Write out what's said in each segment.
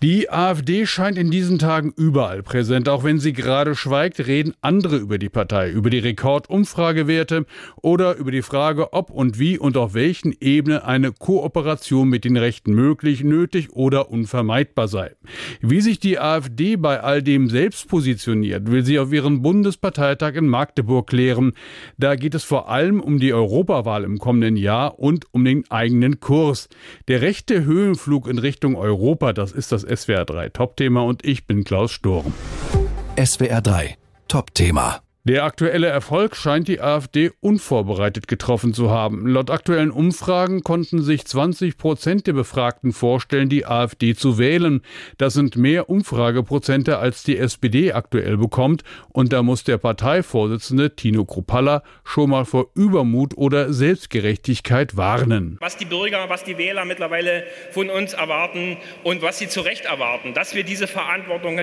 Die AfD scheint in diesen Tagen überall präsent. Auch wenn sie gerade schweigt, reden andere über die Partei, über die Rekordumfragewerte oder über die Frage, ob und wie und auf welchen Ebenen eine Kooperation mit den Rechten möglich, nötig oder unvermeidbar sei. Wie sich die AfD bei all dem selbst positioniert, will sie auf ihrem Bundesparteitag in Magdeburg klären. Da geht es vor allem um die Europawahl im kommenden Jahr und um den eigenen Kurs. Der rechte Höhenflug in Richtung Europa, das ist das SWR 3 Top-Thema und ich bin Klaus Sturm. SWR 3 Top-Thema. Der aktuelle Erfolg scheint die AfD unvorbereitet getroffen zu haben. Laut aktuellen Umfragen konnten sich 20% der Befragten vorstellen, die AfD zu wählen. Das sind mehr Umfrageprozente, als die SPD aktuell bekommt. Und da muss der Parteivorsitzende Tino Kruppalla schon mal vor Übermut oder Selbstgerechtigkeit warnen. Was die Bürger, was die Wähler mittlerweile von uns erwarten und was sie zu Recht erwarten, dass wir dieser Verantwortung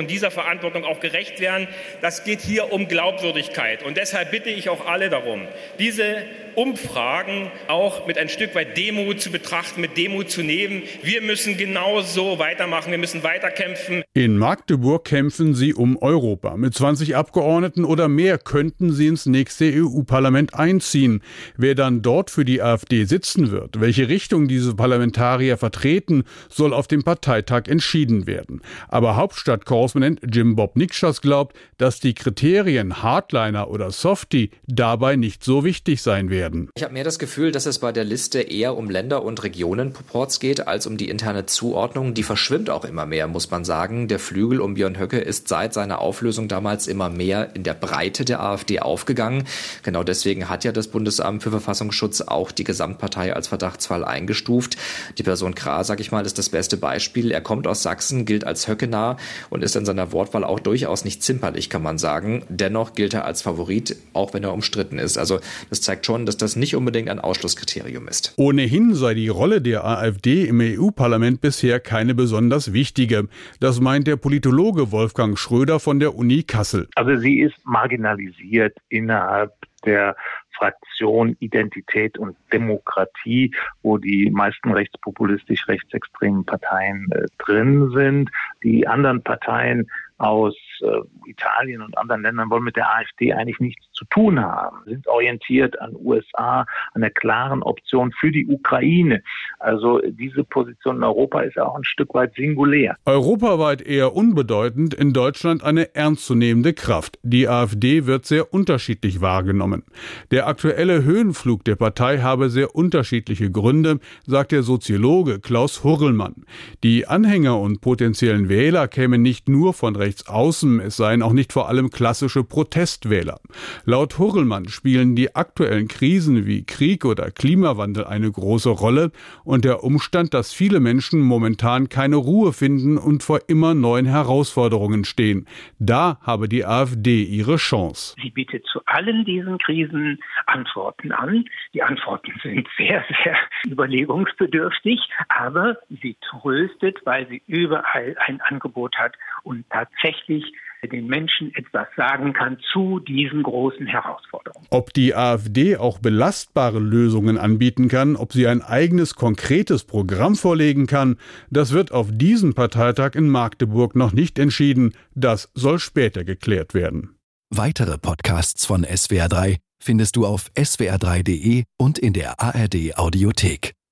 auch gerecht werden, das geht hier um Glaubwürdigkeit. Und deshalb bitte ich auch alle darum, diese Umfragen auch mit ein Stück weit Demut zu betrachten, mit Demut zu nehmen. Wir müssen genau so weitermachen, wir müssen weiterkämpfen. In Magdeburg kämpfen sie um Europa. Mit 20 Abgeordneten oder mehr könnten sie ins nächste EU-Parlament einziehen. Wer dann dort für die AfD sitzen wird, welche Richtung diese Parlamentarier vertreten, soll auf dem Parteitag entschieden werden. Aber Hauptstadtkorrespondent Jim Bob Nikschas glaubt, dass die Kriterien Hardliner oder Softie dabei nicht so wichtig sein werden. Ich habe mehr das Gefühl, dass es bei der Liste eher um Länder- und Regionenproports geht, als um die interne Zuordnung. Die verschwimmt auch immer mehr, muss man sagen. Der Flügel um Björn Höcke ist seit seiner Auflösung damals immer mehr in der Breite der AfD aufgegangen. Genau deswegen hat ja das Bundesamt für Verfassungsschutz auch die Gesamtpartei als Verdachtsfall eingestuft. Die Person Krah, sag ich mal, ist das beste Beispiel. Er kommt aus Sachsen, gilt als Höcke-nah und ist in seiner Wortwahl auch durchaus nicht zimperlich, kann man sagen. Dennoch gilt er als Favorit, auch wenn er umstritten ist. Also das zeigt schon, dass das nicht unbedingt ein Ausschlusskriterium ist. Ohnehin sei die Rolle der AfD im EU-Parlament bisher keine besonders wichtige. Das meint der Politologe Wolfgang Schröder von der Uni Kassel. Also sie ist marginalisiert innerhalb der Fraktion Identität und Demokratie, wo die meisten rechtspopulistisch-rechtsextremen Parteien drin sind. Die anderen Parteien aus Italien und anderen Ländern wollen mit der AfD eigentlich nichts zu tun haben, sind orientiert an USA, an der klaren Option für die Ukraine. Also diese Position in Europa ist auch ein Stück weit singulär. Europaweit eher unbedeutend, in Deutschland eine ernstzunehmende Kraft. Die AfD wird sehr unterschiedlich wahrgenommen. Der aktuelle Höhenflug der Partei habe sehr unterschiedliche Gründe, sagt der Soziologe Klaus Hurrellmann. Die Anhänger und potenziellen Wähler kämen nicht nur von rechts außen, es seien auch nicht vor allem klassische Protestwähler. Laut Hurrellmann spielen die aktuellen Krisen wie Krieg oder Klimawandel eine große Rolle und der Umstand, dass viele Menschen momentan keine Ruhe finden und vor immer neuen Herausforderungen stehen. Da habe die AfD ihre Chance. Sie bietet zu allen diesen Krisen Antworten an. Die Antworten sind sehr, sehr überlegungsbedürftig, aber sie tröstet, weil sie überall ein Angebot hat und tatsächlich den Menschen etwas sagen kann zu diesen großen Herausforderungen. Ob die AfD auch belastbare Lösungen anbieten kann, ob sie ein eigenes konkretes Programm vorlegen kann, das wird auf diesem Parteitag in Magdeburg noch nicht entschieden. Das soll später geklärt werden. Weitere Podcasts von SWR 3 findest du auf swr3.de und in der ARD Audiothek.